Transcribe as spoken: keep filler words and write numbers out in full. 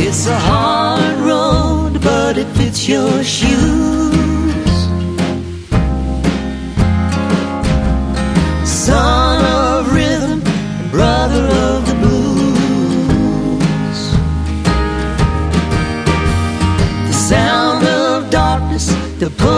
It's a hard road, but it fits your shoes. Son of rhythm, brother of the blues. The sound of darkness, the